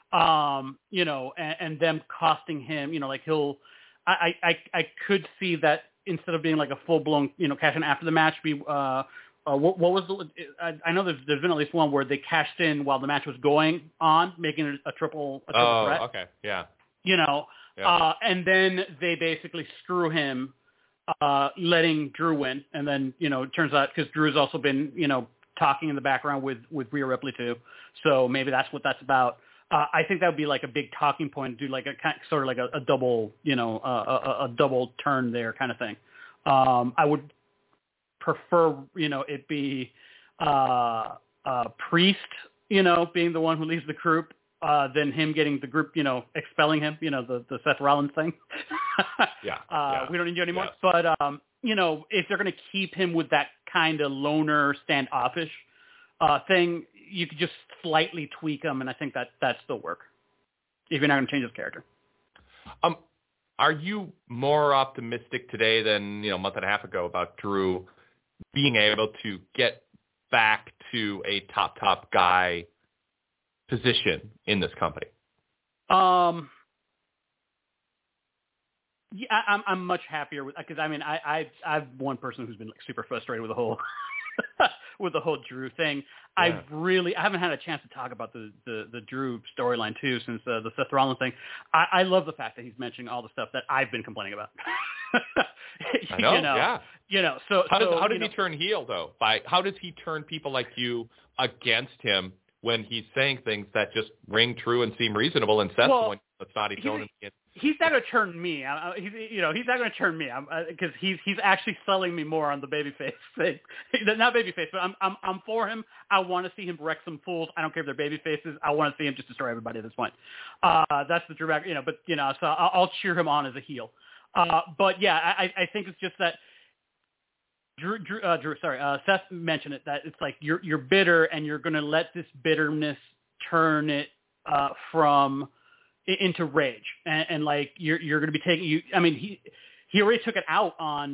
And them costing him, like I could see that instead of being like a full blown, cash in after the match, be what was I know there's been at least one where they cashed in while the match was going on, making it a triple threat. Okay, yeah. And then they basically screw him, letting Drew win, and then it turns out because Drew's also been talking in the background with Rhea Ripley too, so maybe that's what that's about. I think that would be like a big talking point, do like a sort of like a double, a double turn there kind of thing. I would prefer, it be Priest, being the one who leaves the group, than him getting the group, expelling him, the Seth Rollins thing. We don't need you anymore. Yeah. But, if they're going to keep him with that kind of loner, standoffish thing, you could just slightly tweak him, and I think that still work if you're not going to change his character. Are you more optimistic today than, a month and a half ago about Drew being able to get back to a top guy position in this company? Yeah, I'm much happier with, because I'm one person who's been like super frustrated with the whole with the whole Drew thing. Yeah. I haven't had a chance to talk about the Drew storyline too since the Seth Rollins thing. I love the fact that he's mentioning all the stuff that I've been complaining about. I know, yeah. So how does he turn heel though? How does he turn people like you against him when he's saying things that just ring true and seem reasonable, and Seth's one that's not his own? He's not going to turn me. He's not going to turn me because he's actually selling me more on the babyface thing. Not babyface, but I'm for him. I want to see him wreck some fools. I don't care if they're babyfaces. I want to see him just destroy everybody at this point. That's the direct, so I'll cheer him on as a heel. But yeah, I think it's just that Seth mentioned it, that it's like you're bitter and you're going to let this bitterness turn it into rage, and like you're going to be taking you. I mean, he already took it out on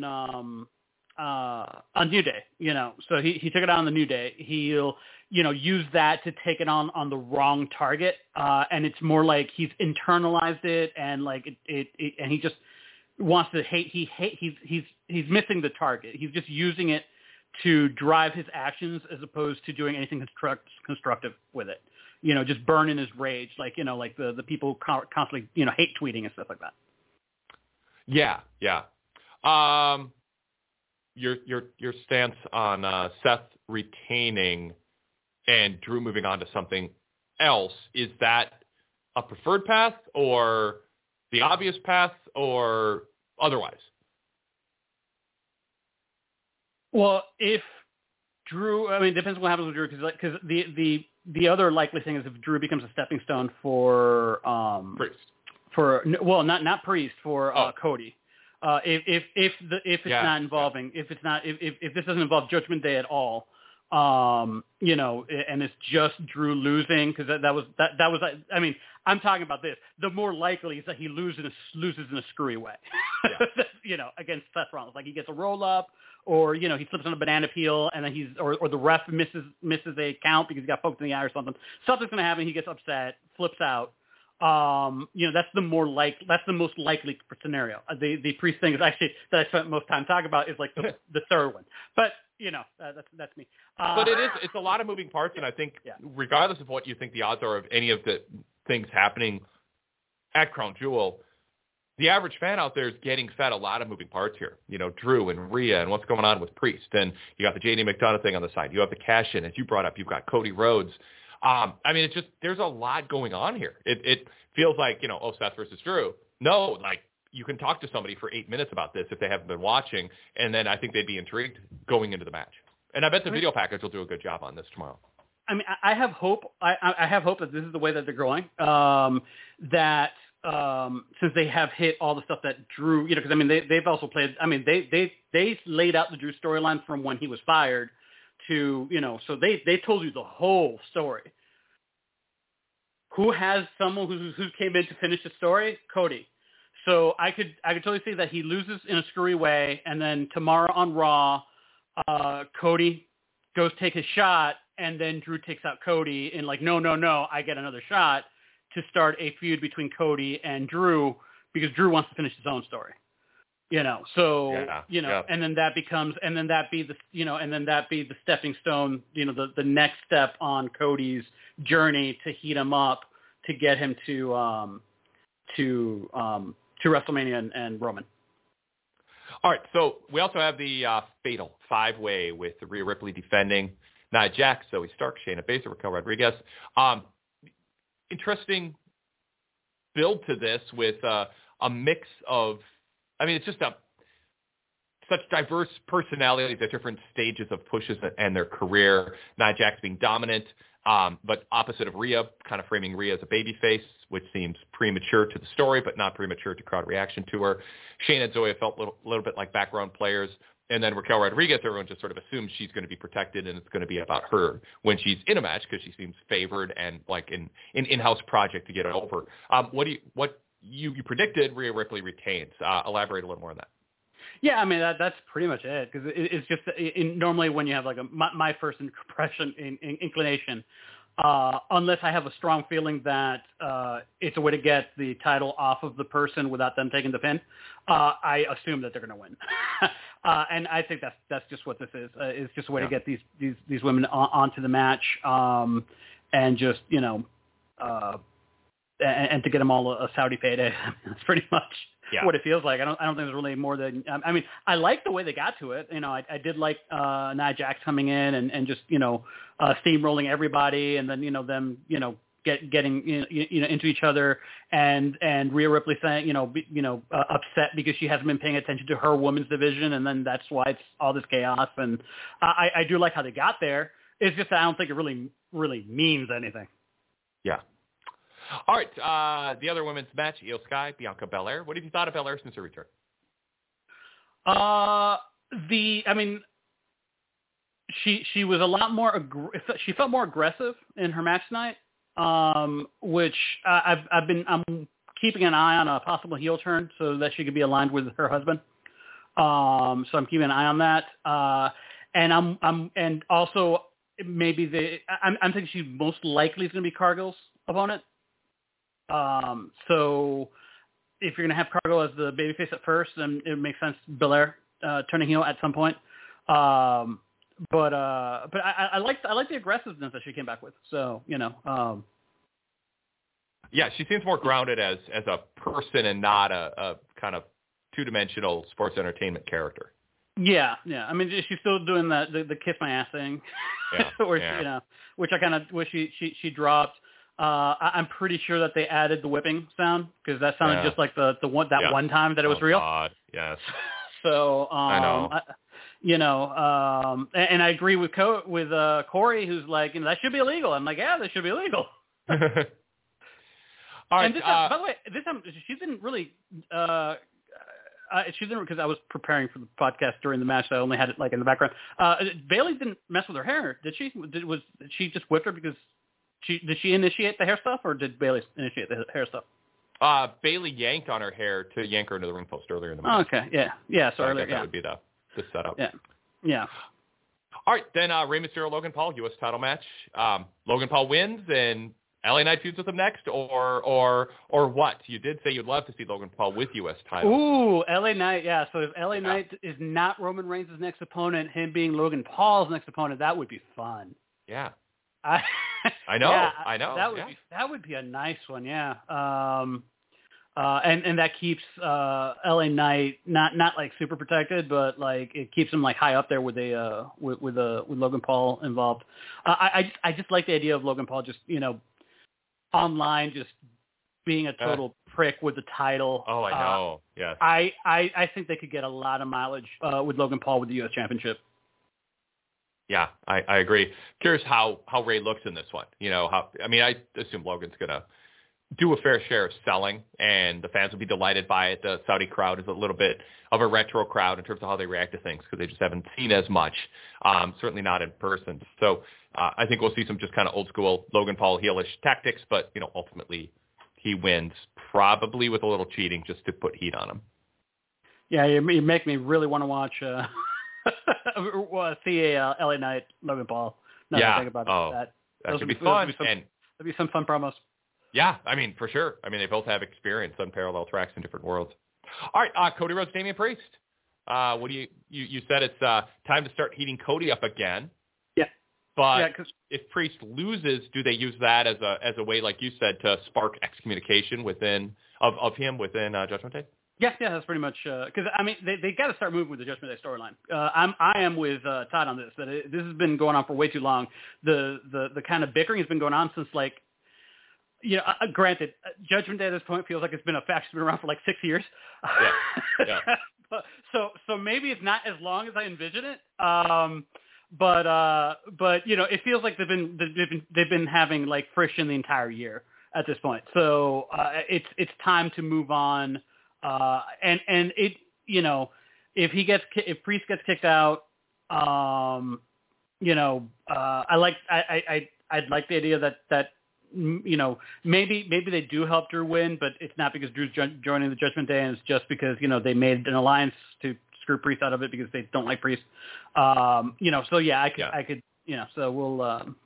New Day, So he took it out on the New Day. He'll use that to take it on the wrong target, and it's more like he's internalized it, and like it and he just wants to hate. He's missing the target. He's just using it to drive his actions as opposed to doing anything constructive with it. Just burning his rage, like the people constantly hate tweeting and stuff like that. Yeah. Your stance on Seth retaining and Drew moving on to something else, is that a preferred path or the obvious path or otherwise? Well, if Drew, it depends on what happens with Drew, because the other likely thing is if Drew becomes a stepping stone for Priest. Not Priest, for Cody. If it's not involving, if this doesn't involve Judgment Day at all, and it's just Drew losing, because that was I'm talking about this. The more likely is that he loses in a screwy way, against Seth Rollins. Like he gets a roll up, or he slips on a banana peel, and then or the ref misses a count because he got poked in the eye or something. Something's going to happen. He gets upset, flips out. That's the most likely scenario. The Priest thing is actually that I spent most time talking about is like the third one. But that's me. But it's a lot of moving parts, and I think regardless of what you think the odds are of any of the things happening at Crown Jewel, the average fan out there is getting fed a lot of moving parts here. Drew and Rhea and what's going on with Priest, and you got the JD McDonough thing on the side. You have the cash in, as you brought up. You've got Cody Rhodes. It's just, there's a lot going on here. It feels like, Seth versus Drew. No, like you can talk to somebody for 8 minutes about this if they haven't been watching, and then I think they'd be intrigued going into the match. And I bet the video package will do a good job on this tomorrow. I have hope. I have hope that this is the way that they're going. Since they have hit all the stuff that Drew, because they've also played. They laid out the Drew storyline from when he was fired to, so they told you the whole story. Who has someone who came in to finish the story? Cody. So I could totally see that he loses in a screwy way, and then tomorrow on Raw, Cody goes take his shot, and then Drew takes out Cody, and like, no, I get another shot to start a feud between Cody and Drew because Drew wants to finish his own story. And then that becomes, and then that be the stepping stone, the next step on Cody's journey to heat him up to get him to WrestleMania and Roman. All right, so we also have the fatal 5-way with Rhea Ripley defending Nia Jax, Zoe Stark, Shayna Baszler, Raquel Rodriguez. Interesting build to this with a mix of, it's just such diverse personalities at different stages of pushes and their career. Nia Jax being dominant, but opposite of Rhea, kind of framing Rhea as a babyface, which seems premature to the story, but not premature to crowd reaction to her. Shayna and Zoe felt a little bit like background players. And then Raquel Rodriguez, everyone just sort of assumes she's going to be protected and it's going to be about her when she's in a match because she seems favored and like an in-house project to get it over. What you predicted Rhea Ripley retains. Elaborate a little more on that. Yeah, I mean that's pretty much it, because it's just normally when you have like my first impression inclination, unless I have a strong feeling that it's a way to get the title off of the person without them taking the pin, I assume that they're going to win, and I think that's just what this is. It's just a way to get these women onto the match, and just and to get them all a Saudi payday. That's pretty much what it feels like. I don't think there's really more than. I mean, I like the way they got to it. I did like Nia Jax coming in and just steamrolling everybody, and then them getting into each other, and Rhea Ripley saying upset because she hasn't been paying attention to her women's division, and then that's why it's all this chaos. And I do like how they got there. It's just that I don't think it really means anything. Yeah. All right, the other women's match, Io Sky, Bianca Belair. What have you thought of Belair since her return? She was a lot more. She felt more aggressive in her match tonight, which I'm keeping an eye on a possible heel turn so that she could be aligned with her husband. So I'm keeping an eye on that, and also maybe I'm thinking she most likely is going to be Cargill's opponent. So if you're going to have Cargill as the babyface at first, then it makes sense Belair turning heel at some point. But I like the aggressiveness that she came back with. So yeah, she seems more grounded as a person and not a kind of two-dimensional sports entertainment character. Yeah. I mean, she's still doing the kiss my ass thing, which I kind of wish she dropped. I'm pretty sure that they added the whipping sound because that sounded just like the one time that it was real. God, yes. So I know. And I agree with Corey, who's like, that should be illegal. I'm like, yeah, that should be illegal. All right. And this time, by the way, this time she didn't really. She didn't, because I was preparing for the podcast during the match. So I only had it like in the background. Bayley didn't mess with her hair, did she? Did she just whipped her because? Did she initiate the hair stuff, or did Bayley initiate the hair stuff? Bayley yanked on her hair to yank her into the ring post earlier in the match. Oh, okay, yeah. So earlier, that would be the setup. Yeah. All right, then Rey Mysterio, Logan Paul, U.S. title match. Logan Paul wins, and LA Knight feuds with him next, or what? You did say you'd love to see Logan Paul with U.S. title. Ooh, LA Knight, yeah. So if LA Knight is not Roman Reigns' next opponent, him being Logan Paul's next opponent, that would be fun. Yeah. I know. Yeah, I know. That would be a nice one, yeah. And that keeps LA Knight not like super protected, but like it keeps him like high up there with Logan Paul involved. I just like the idea of Logan Paul just online just being a total prick with the title. Oh, I know. Yes. I think they could get a lot of mileage with Logan Paul with the U.S. Championship. Yeah, I agree. Curious how Ray looks in this one. I assume Logan's going to do a fair share of selling, and the fans will be delighted by it. The Saudi crowd is a little bit of a retro crowd in terms of how they react to things because they just haven't seen as much, certainly not in person. So I think we'll see some just kind of old school Logan Paul heelish tactics, but ultimately he wins probably with a little cheating just to put heat on him. Yeah, you make me really want to watch see a LA Knight Logan Paul. Think about that. That should be fun. That'd be some fun promos. Yeah, for sure. They both have experience on parallel tracks in different worlds. All right, Cody Rhodes, Damian Priest. What do you said it's time to start heating Cody up again. Yeah. But if Priest loses, do they use that as a way, like you said, to spark excommunication of him within Judgment Day? Yeah, that's pretty much because they got to start moving with the Judgment Day storyline. I am with Todd on this. This has been going on for way too long. The kind of bickering has been going on since granted, Judgment Day at this point feels like it's been a faction that's been around for like 6 years. Yeah. So maybe it's not as long as I envision it. But it feels like they've been having like friction the entire year at this point. So it's time to move on. And it, if Priest gets kicked out, I'd like the idea that maybe they do help Drew win, but it's not because Drew's joining the Judgment Day, and it's just because, they made an alliance to screw Priest out of it because they don't like Priest. So yeah, I could, so we'll,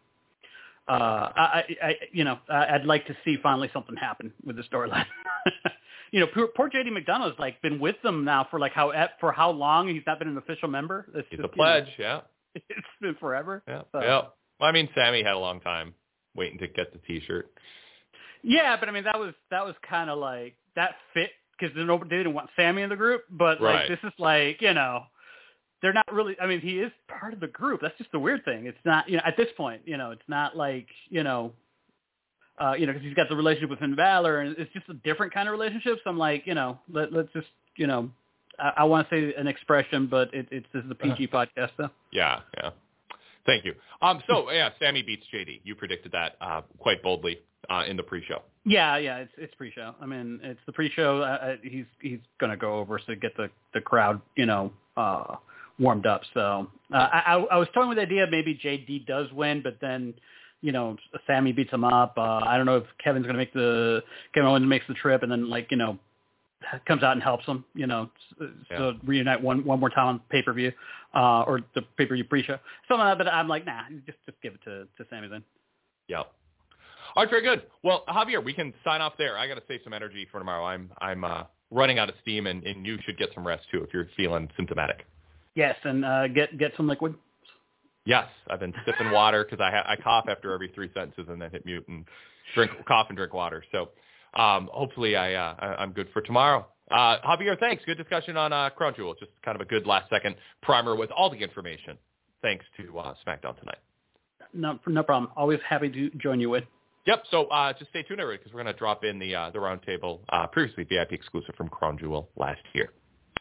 I'd like to see finally something happen with the storyline. Poor JD McDonough's been with them now for for how long he's not been an official member. He's a pledge, yeah. It's been forever. Yeah. So. Yeah. Well, I mean, Sammy had a long time waiting to get the T-shirt. Yeah, but I mean, that was kind of that fit because they didn't want Sammy in the group. But this is they're not really. I mean, he is part of the group. That's just the weird thing. It's not at this point. It's not because he's got the relationship with Finn Balor, and it's just a different kind of relationship. So I'm let's just I want to say an expression, but this is a PG podcast, though. Yeah. Thank you. So yeah, Sammy beats JD. You predicted that quite boldly in the pre-show. Yeah, it's pre-show. I mean, it's the pre-show. He's going to go over to get the crowd, warmed up. So I was toying with the idea maybe JD does win, but then Sammy beats him up. I don't know if Kevin Owens makes the trip and then comes out and helps him, so reunite one more time on pay-per-view, or the pay-per-view pre-show. Something like that, but I'm nah, just give it to Sami Zayn. Yeah. All right, very good. Well, Javier, we can sign off there. I got to save some energy for tomorrow. I'm running out of steam, and you should get some rest too if you're feeling symptomatic. Yes, and get some liquid. Yes, I've been sipping water because I cough after every 3 sentences and then hit mute and cough and drink water. So hopefully I'm good for tomorrow. Javier, thanks. Good discussion on Crown Jewel. Just kind of a good last-second primer with all the information. Thanks to SmackDown tonight. No problem. Always happy to join you, Wade. Yep. So just stay tuned, everybody, because we're going to drop in the roundtable, previously VIP exclusive from Crown Jewel last year.